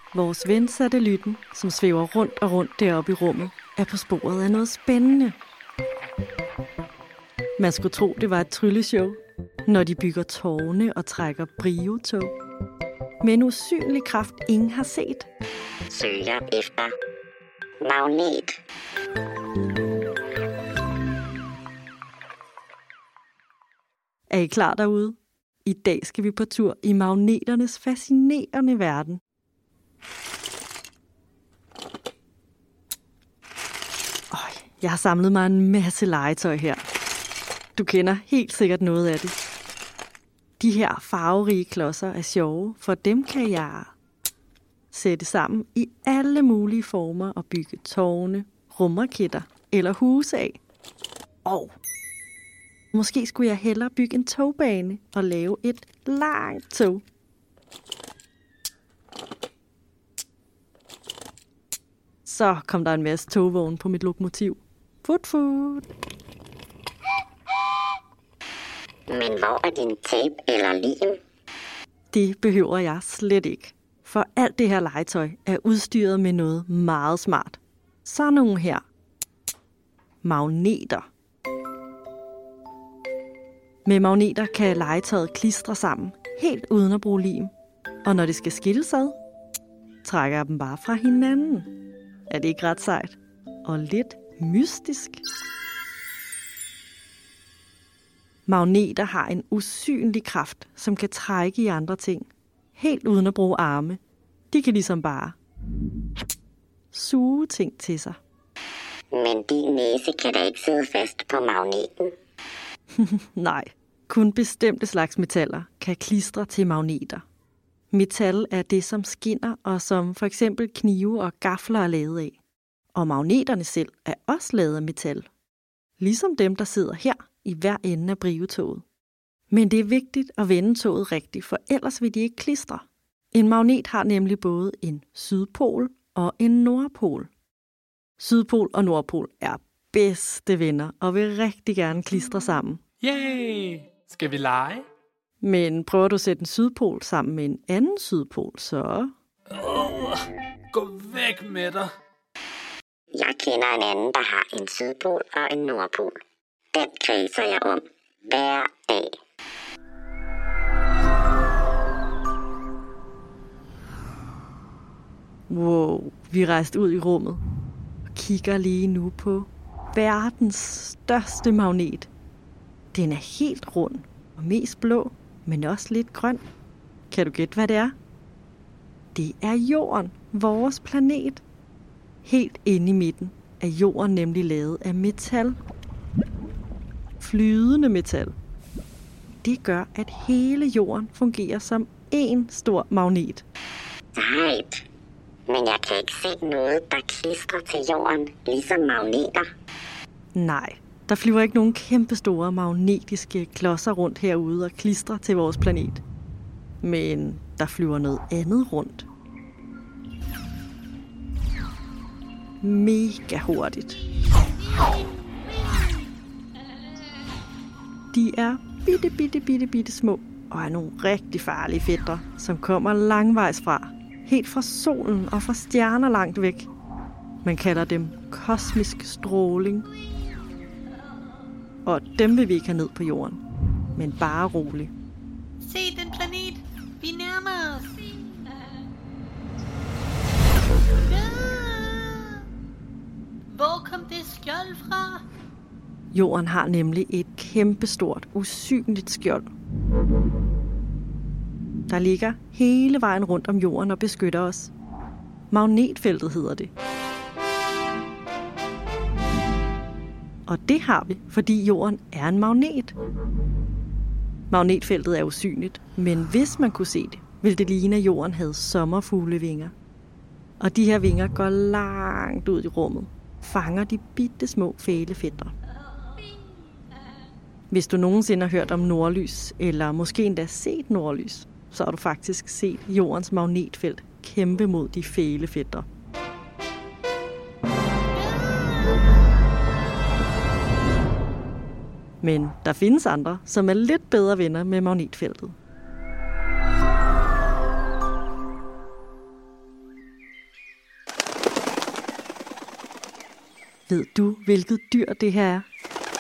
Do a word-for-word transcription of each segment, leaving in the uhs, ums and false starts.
Vores ven Satellitten, som svæver rundt og rundt deroppe i rummet, er på sporet af noget spændende. Man skulle tro, det var et trylleshow, når de bygger tårne og trækker briotog. Med en usynlig kraft, ingen har set. Søger efter magnet. Er I klar derude? I dag skal vi på tur i magneternes fascinerende verden. Øj, jeg har samlet mig en masse legetøj her. Du kender helt sikkert noget af det. De her farverige klodser er sjove, for dem kan jeg sætte sammen i alle mulige former og bygge tårne, rumraketter eller huse af. Og måske skulle jeg hellere bygge en togbane og lave et langt tog. Så kom der en masse togvogne på mit lokomotiv. Fut, fut. Men hvor er din tape eller lim? Det behøver jeg slet ikke. For alt det her legetøj er udstyret med noget meget smart. Så nogle her. Magneter. Med magneter kan legetøjet klistre sammen, helt uden at bruge lim. Og når det skal skilles ad, trækker jeg dem bare fra hinanden. Er det ikke ret sejt? Og lidt mystisk. Magneter har en usynlig kraft, som kan trække i andre ting. Helt uden at bruge arme. De kan ligesom bare suge ting til sig. Men din næse kan da ikke sidde fast på magneten. Nej, kun bestemte slags metaller kan klistre til magneter. Metal er det, som skinner, og som for eksempel knive og gafler er lavet af. Og magneterne selv er også lavet af metal. Ligesom dem, der sidder her i hver ende af briotoget. Men det er vigtigt at vende toget rigtigt, for ellers vil de ikke klistre. En magnet har nemlig både en sydpol og en nordpol. Sydpol og nordpol er bedste venner og vil rigtig gerne klistre sammen. Yay! Skal vi lege? Men prøver du at sætte en sydpol sammen med en anden sydpol, så... Oh, gå væk med dig! Jeg kender en anden, der har en sydpol og en nordpol. Den kredser jeg om hver dag. Wow, vi rejste ud i rummet og kigger lige nu på verdens største magnet. Den er helt rund og mest blå, men også lidt grøn. Kan du gætte, hvad det er? Det er Jorden, vores planet. Helt inde i midten er Jorden nemlig lavet af metal. Flydende metal. Det gør, at hele Jorden fungerer som én stor magnet. Sejt. Men jeg kan ikke se noget, der klistrer til Jorden, ligesom magneter. Nej, der flyver ikke nogen kæmpestore magnetiske klodser rundt herude og klistrer til vores planet. Men der flyver noget andet rundt. Mega hurtigt. De er bitte, bitte, bitte, bitte små og er nogle rigtig farlige fætre, som kommer langvejs fra. Helt fra solen og fra stjerner langt væk. Man kalder dem kosmisk stråling. Og dem vil vi ikke have ned på jorden. Men bare rolig. Se den planet. Vi nærmer os. Hvor kom det skjold fra? Jorden har nemlig et kæmpestort, usynligt skjold. Der ligger hele vejen rundt om jorden og beskytter os. Magnetfeltet hedder det. Og det har vi, fordi jorden er en magnet. Magnetfeltet er usynligt, men hvis man kunne se det, ville det ligne, at jorden havde sommerfuglevinger. Og de her vinger går langt ud i rummet, fanger de bitte små fælefætre. Hvis du nogensinde har hørt om nordlys, eller måske endda set nordlys, så har du faktisk set jordens magnetfelt kæmpe mod de fælefætre. Men der findes andre, som er lidt bedre venner med magnetfeltet. Ved du, hvilket dyr det her er?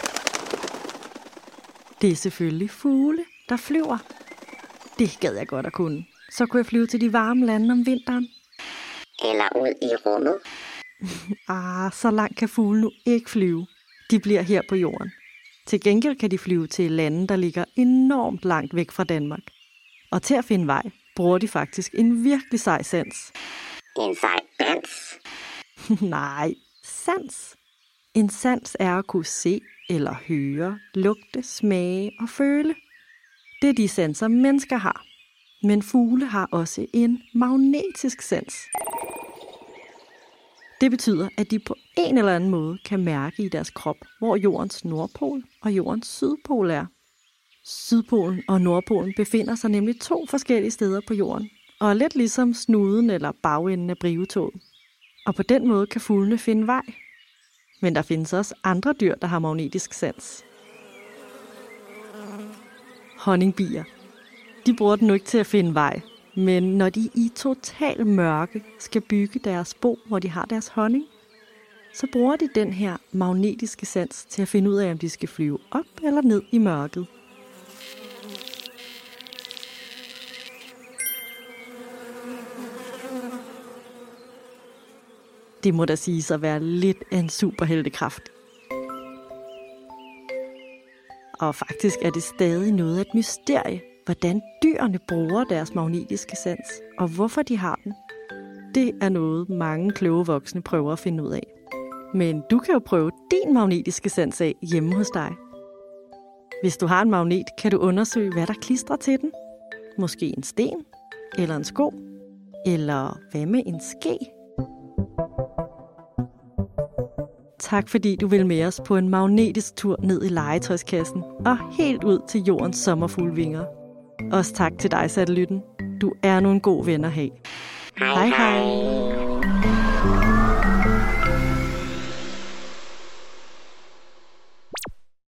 Det er selvfølgelig fugle, der flyver. Det gad jeg godt at kunne. Så kunne jeg flyve til de varme lande om vinteren. Eller ud i rummet. Ah, så langt kan fugle nu ikke flyve. De bliver her på jorden. Til gengæld kan de flyve til lande, der ligger enormt langt væk fra Danmark. Og til at finde vej, bruger de faktisk en virkelig sej sans. En sej dans. Nej, sans. En sans er at kunne se eller høre, lugte, smage og føle. Det er de sanser, mennesker har. Men fugle har også en magnetisk sans. Det betyder, at de på en eller anden måde kan mærke i deres krop, hvor jordens nordpol og jordens sydpol er. Sydpolen og Nordpolen befinder sig nemlig to forskellige steder på jorden, og er lidt ligesom snuden eller bagenden af brivetoget. Og på den måde kan fuglene finde vej. Men der findes også andre dyr, der har magnetisk sans. Honningbier. De bruger den nu ikke til at finde vej, men når de i total mørke skal bygge deres bo, hvor de har deres honning, så bruger de den her magnetiske sans til at finde ud af, om de skal flyve op eller ned i mørket. Det må da siges at være lidt af en superheltekraft. Og faktisk er det stadig noget af et mysterie, hvordan dyrene bruger deres magnetiske sans, og hvorfor de har den. Det er noget, mange kloge voksne prøver at finde ud af. Men du kan jo prøve din magnetiske sans af hjemme hos dig. Hvis du har en magnet, kan du undersøge, hvad der klistrer til den. Måske en sten, eller en sko, eller hvad med en ske? Tak fordi du vil med os på en magnetisk tur ned i legetøjskassen og helt ud til jordens sommerfuglevinger. Også tak til dig, satellitten. Du er nu en god ven at have. Hej hej. hej.